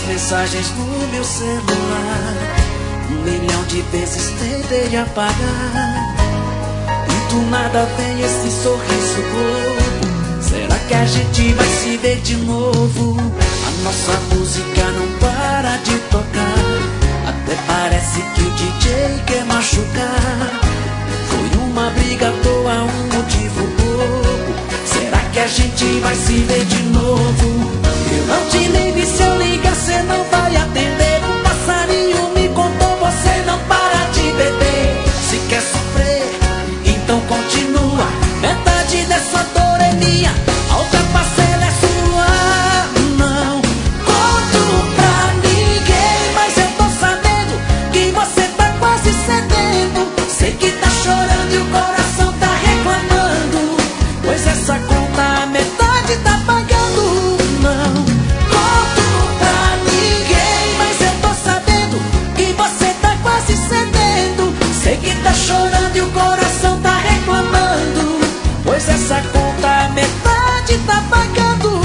mensagens no meu celular. 1 milhão de vezes tentei apagar, e do nada vem esse sorriso bobo. Será que a gente vai se ver de novo? A nossa música não para de tocar, até parece que o DJ quer machucar. Foi uma briga à toa, um motivo bobo. Será que a gente vai se ver de novo? Eu não te ligo e se eu ligar cê não vai atender. Um passarinho me contou, você não para de beber. Se quer sofrer, então continua. Metade dessa dor é minha, a outra parcela é sua. Não conto pra ninguém, mas eu tô sabendo que você tá quase cedendo. Sei que tá chorando e o coração tá reclamando, pois essa conta a metade tá pagando. Não conto pra ninguém, mas eu tô sabendo que você tá quase cedendo. Sei que tá chorando e o coração tá reclamando, pois essa conta a metade tá pagando.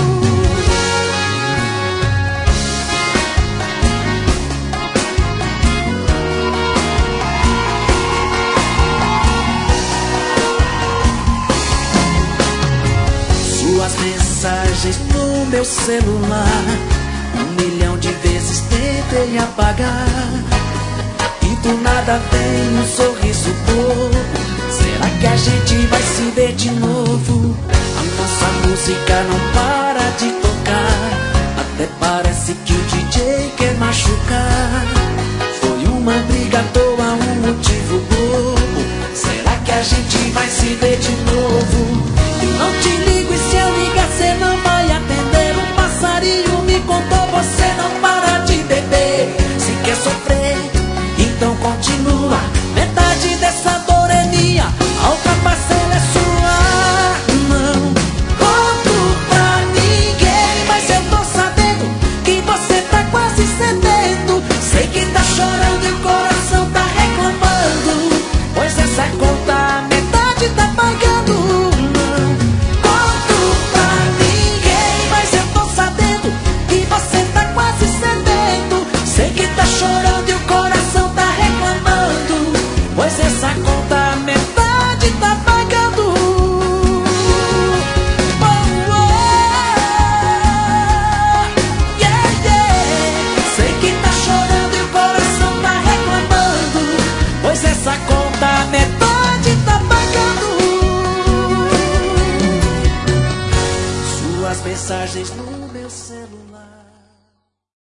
Suas mensagens no meu celular, 1 milhão de vezes tentei apagar, e do nada vem um sorriso bobo. Será que a gente vai se ver de novo? A nossa música não para de tocar, até parece que o DJ quer machucar. Foi uma briga à toa, um motivo bobo. Será que a gente vai se ver de novo? Eu não te ligo e se eu ligar cê não vai atender. Um passarinho me contou, você não para de beber. Se quer sofrer, então continua. Metade dessa dor é minha, a outra parcela é sua. Não conto pra ninguém, mas eu tô sabendo que você tá quase cedendo. Sei que tá chorando e o coração tá reclamando, pois essa conta a metade tá pagando. Não conto pra ninguém, mas eu tô sabendo que você tá quase cedendo. Sei que tá chorando e o coração tá reclamando, pois essa conta a metade tá pagando. Oh, oh, yeah, yeah. Sei que tá chorando e o coração tá reclamando, pois essa conta a metade tá pagando. Suas mensagens no meu celular.